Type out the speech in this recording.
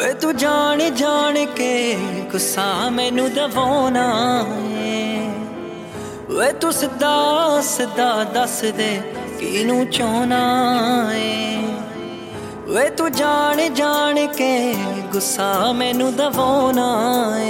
ਵੇ ਤੂੰ ਜਾਣ ਜਾਣ ਕੇ ਗੁੱਸਾ ਮੈਨੂੰ ਦਵਾਉਣਾ ਏ। ਵੇ ਤੂੰ ਸਿੱਧਾ ਸਿੱਧਾ ਦੱਸ ਦੇ ਕਿਹਨੂੰ ਚਾਹੁੰਨਾ ਏ। ਵੇ ਤੂੰ ਜਾਣ ਜਾਣ ਕੇ ਗੁੱਸਾ ਮੈਨੂੰ ਦਵਾਉਣਾ ਏ।